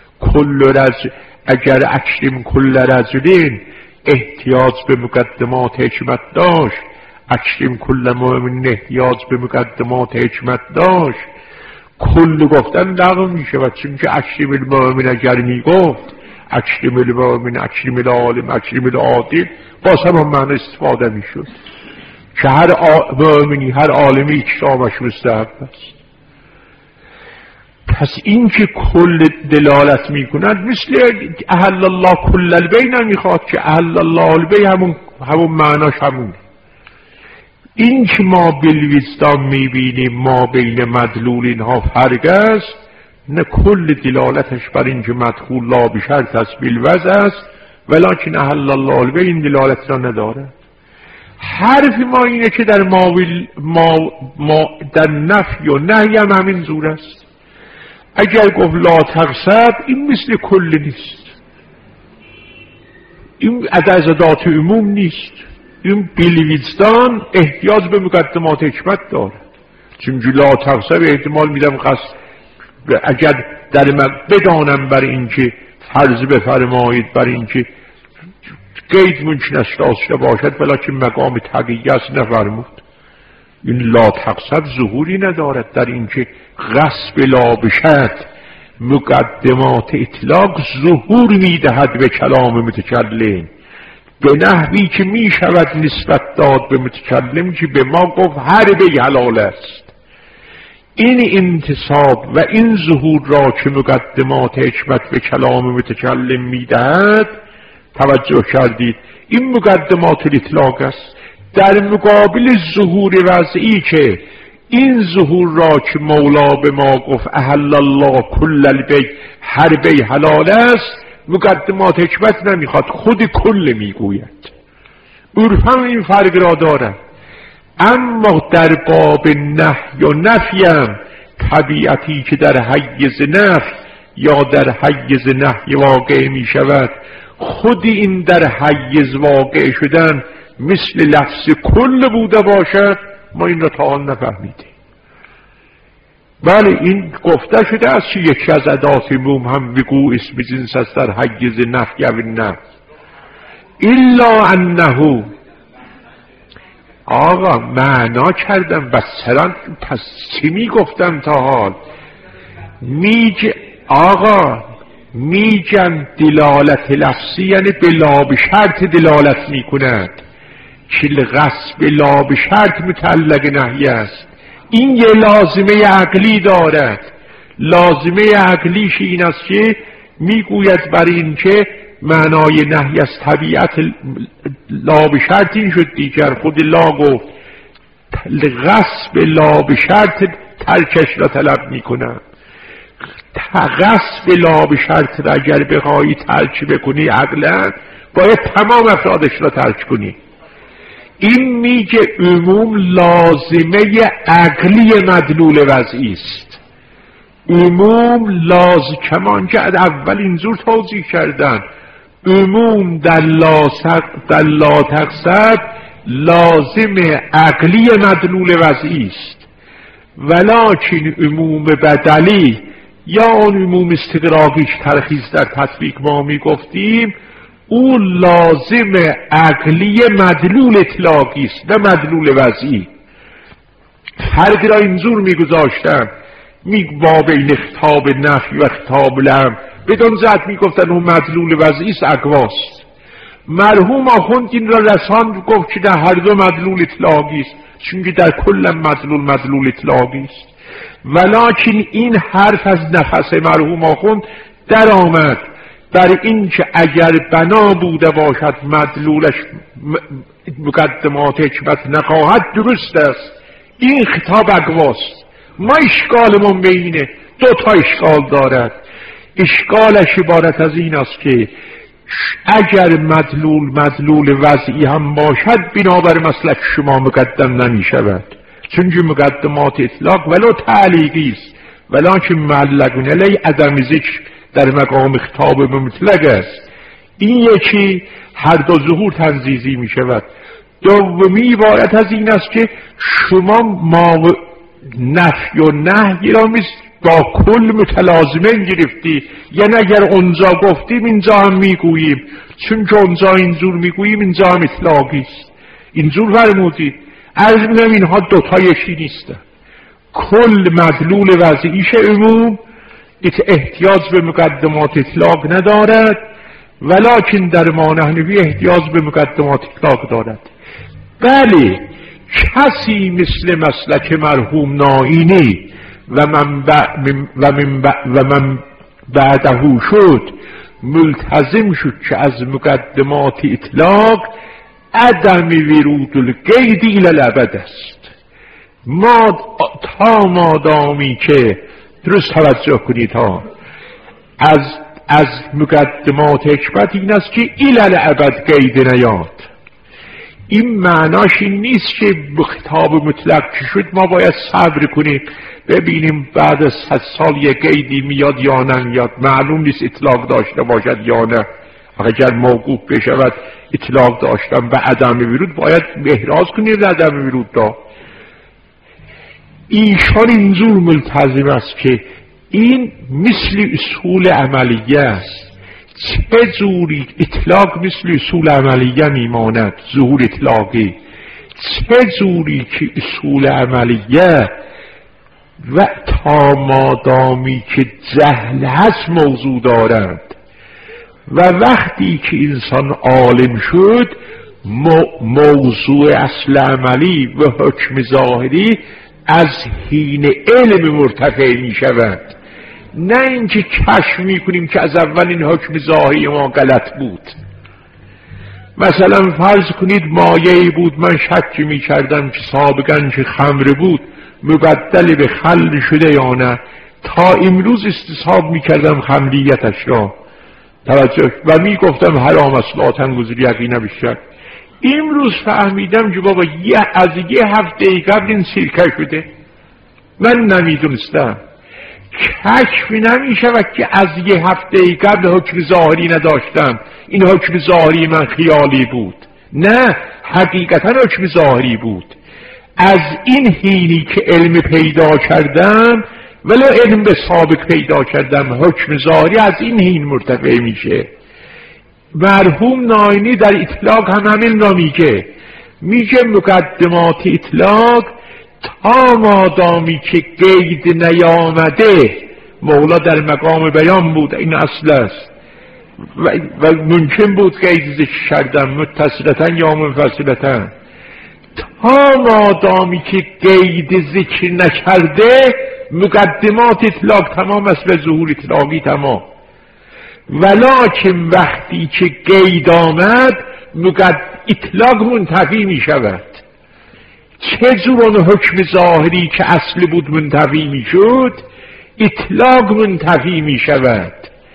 اگر اکرم کل رجلین احتیاج به مقدمات حکمت داشت، اکرم کل مؤمن احتیاج به مقدمات حکمت داشت، کل گفتن لغو می شود. چون که اکرم المؤمن اگر می گفت اکرم المؤمن، اکرم العالم، اکرم العادل، باز هم معنی استفاده می شد که هر مؤمنی هر عالمی اکرامش مستحب است. پس این که کل دلالت می کند مثل احل الله کل البیع نمیخواد که احل الله البیع همون معناش همونه. این که ما بالوجدان می بینیم ما بین مدلول اینها فرق است، نه کل دلالتش بر اینکه مدخول لا بشرط است بالوضع است، ولکن احل الله البیع این دلالت را نداره. حرف ما اینه که در ما در نفی و نهی هم همین زور است. اگر گفت لا تغصب، این مثل کل نیست، این عدد عموم نیست، این بالوجدان احتیاج به مقدمات حکمت دارد. چون لا تغصب احتمال میدم اگر در من بدانم بر اینکه فرض بفرمایید بر اینکه قید ممکن است داشته باشد ولکن مقام تقیه است نفرمود. این لا تغصب ظهوری ندارد در اینکه غصب لا بشد مقدمات اطلاق ظهور میدهد به کلام متکلم به نحوی که می شود نسبت داد به متکلم که به ما گفت هر بیع حلال است. این انتصاب و این ظهور را که مقدمات حکمت به کلام متکلم میدهد، توجه کردید، این مقدمات اطلاق است در مقابل ظهور وضعی که این ظهور را که مولا به ما گفت احل الله کل البیع هر بیع حلال است، مقدمات حکمت نمیخواد، خود کل میگوید. عرفاً این فرق را دارد. اما در باب نهی و نفی هم طبیعتی که در حیز نفی یا در حیز نهی واقع می شود، خود این در حیز واقع شدن مثل لفظ کل بوده باشد، ما این را تا آن نفهمیدیم. بله این گفته شده است که یکی از ادات عموم هم بگو اسم جنس است در حیز نفی و نفی، الا انه. آقا معنا کردم بسران، پس چی می گفتم تا حال؟ آقا میگم دلالت لفظی یعنی بلا بشرط دلالت می کند که غصب لا بشرط متعلق نهی است. این یه لازمه عقلی دارد. لازمه عقلیش این است که میگوید بر این که معنای نهی از طبیعت لا بشرط این شد دیگر خود لا گفت غصب لا بشرط ترکش را طلب میکنم. غصب لا بشرط را اگر بخواهی ترک بکنی عقلا باید تمام افرادش را ترک کنی. این میگه عموم لازمه عقلی مدلول وضعی است. عموم لازم کمان که اول اینجور توضیح کردن، عموم در لا تغصب لازم عقلی مدلول وضعی است، ولکن عموم بدلی یا اون عموم استقراقیش ترخیص در تطبیق ما می گفتیم، او لازم عقلی مدلول اطلاقی است نه مدلول وضعی. فرق را اینجور می گذاشتم، با بین خطاب نفی و خطاب الامر بدون ذات می گفتن اون مدلول وضعی است اقواست. مرحوم آخوند این را رساند گفت که در هر دو مدلول اطلاقی است، چون در کل مدلول اطلاقی است. ولکن این حرف از نفس مرحوم آخوند در آمد بر این که اگر بنا بوده باشد مدلولش مقدمات حکمت نخواهد درست است. این خطاب اقواست. ما اشکالمون بینه دو تا اشکال دارد. اشکالش عبارت از این است که اگر مدلول وضعی هم باشد بنابر مسلک شما مقدم نمی شود، چون مقدمات اطلاق ولو تعلیقی است ولکن معلق علی عدم ذکر در مقام خطاب مطلق است. این یکی هر دو ظهور تنزیزی می شود. دومی عبارت از این است که شما نفی و نهی را با کل متلازمه گرفتی، یعنی اگر اونجا گفتیم اینجا هم میگوییم، چون که اونجا اینجور میگوییم اینجا هم اطلاقی است. اینجور فرمودی. عرض می‌کنم اینها دوتا یکی نیستن. کل مدلول وضعیش عموم احتیاج به مقدمات اطلاق ندارد، ولکن در ما نحنوی احتیاج به مقدمات اطلاق دارد. بله، کسی مثل مسلک مرحوم نائینی و من بعده شد ملتزم شد که از مقدمات اطلاق عدم ورود القید الی الابد است. تا مادامی که درست توجه کنید ها، از مقدمات حکمت این است که الی الابد قید نیاد. این معناش این نیست که به خطاب مطلق که شد ما باید صبر کنیم ببینیم بعد از 100 سال یک قیدی میاد یا نمیاد، معلوم نیست اطلاق داشته باشد یا نه. اگر موقوف بشود اطلاق داشتن به عدم ورود باید احراز کنیم عدم ورود را. ایشان اینجور ملتزم است که این مثل اصول عملیه است. چه جوری اطلاق مثل اصول عملیه میماند، ظهور اطلاقی، چه جوری که اصول عملیه و تا مادامی که جهل هست موضوع دارند و وقتی که انسان عالم شد موضوع اصل عملی و حکم ظاهری از حین علم مرتفع می شود، نه اینکه کشف می کنیم که از اول این حکم ظاهری ما غلط بود. مثلا فرض کنید مایه‌ای بود من شک می کردم که سابقاً که خمر بود مبدل به خل شده یا نه، تا امروز استصحاب می کردم خمریتش را توجه و می گفتم حرام است لا تنگذر یقینه بشک. امروز فهمیدم که بابا از یه هفته قبل این سرکه شده، من نمیدونستم. کشف نمی شود که از یه هفته قبل حکم ظاهری نداشتم، این حکم ظاهری من خیالی بود، نه حقیقتا حکم ظاهری بود. از این حینی که علم پیدا کردم ولو علم به سابق پیدا کردم حکم ظاهری از این حین مرتفع میشه. مرحوم نائینی در اطلاق هم همین را میگه مقدمات اطلاق تا مادامی که قید نیامده، مولا در مقام بیان بود این اصل است و ممکن بود قید ذکر کردن متصلتاً یا منفصلتاً، تا مادامی که قید ذکر نکرده مقدمات اطلاق تمام است و ظهور اطلاقی تمام. ولکن وقتی که قید آمد اطلاق منتفی می شود. چه جور اون حکم ظاهری که اصل بود منتفی می شد اطلاق منتفی می شود.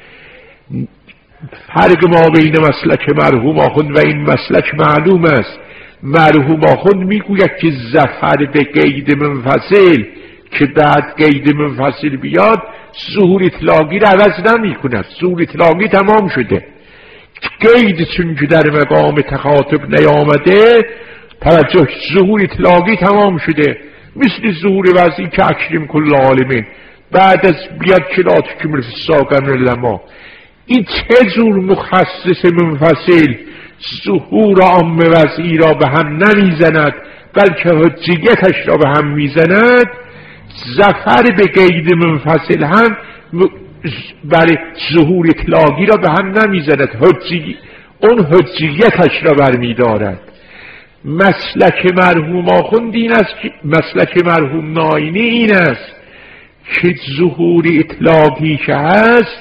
فرق ما بین مسلک مرحوم آخوند و این مسلک معلوم است. مرحوم آخوند می گوید که ظفر به قید منفصل که بعد قید منفصل بیاد ظهور اطلاقی را عوض نمی کند، ظهور اطلاقی تمام شده. قید چون که در مقام تخاطب نیامده توجه ظهور اطلاقی تمام شده، مثل ظهور وضعی که اکرم کل عالمه بعد از بیاد کلات کمر ساقم لما. این چه جور مخصص منفصل ظهور عام وضعی را به هم نمیزند بلکه حجیتش را به هم میزند. ظفر به قید منفصل هم برای ظهور اطلاقی را به هم نمیزند، اون حجیتش را برمیدارد. مسلک مرحوم آخوند این است که مسلک مرحوم نائینی این است که ظهور اطلاقی که هست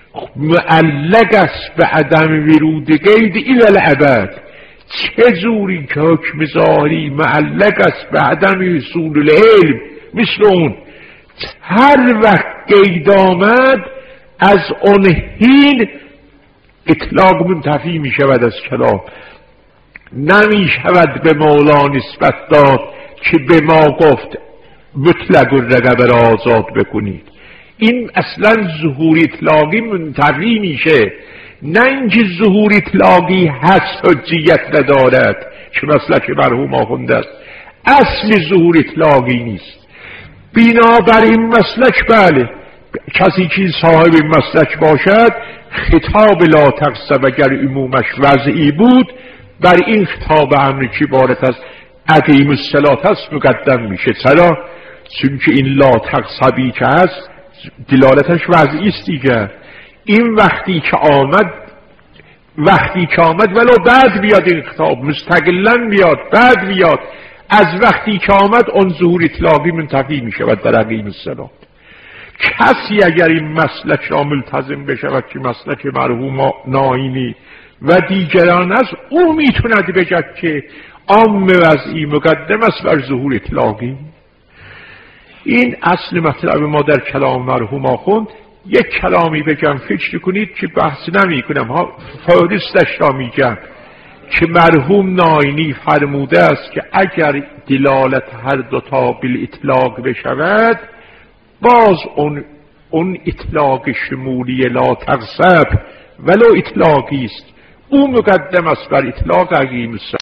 معلق است به عدم ورود قید الى الابد. چه زوری که حکم ظاهری معلق است به عدم حصول العلم، مثل اون هر وقت قید آمد از اون حین اطلاق منتفی می شود از کلام، نمی شود به مولا نسبت داد که به ما گفت مطلق الرقبه را آزاد بکنید. این اصلا ظهور اطلاقی منتفی میشه، نه اینکه ظهور اطلاقی هست حجیت ندارد که مسلک مرحوم آخونده است. اصل ظهور اطلاقی نیست. بنابراین مسلک بله، کسی که صاحب مسلک باشد خطاب لا تقصب اگر عمومش وضعی بود بر این خطاب امری که عبارت از اقیم الصلاة هست مقدم میشه. چرا؟ چون که این لا تقصبی که هست دلالتش وضعی است دیگه. این وقتی که آمد ولو بعد بیاد این خطاب، مستقلا بیاد، بعد بیاد، از وقتی که آمد اون ظهور اطلاقی منتفی می شود در اقیم الصلاة. کسی اگر این مسلک را ملتزم بشود که مسلک مرحوم ناینی و دیگران است، او میتوند بگد که عام وضعی مقدم است بر ظهور اطلاقی. این اصل مطلب ما در کلام مرحوم آخوند. یک کلامی بگم فکر کنید که بحث نمی کنم، فارستش را میگم که مرحوم ناینی فرموده است که اگر دلالت هر دوتا بالاطلاق بشود، باز اون اطلاق شمولی لا تغصب ولو اطلاقی است، او مقدم است بر اطلاق اقیم الصلاة.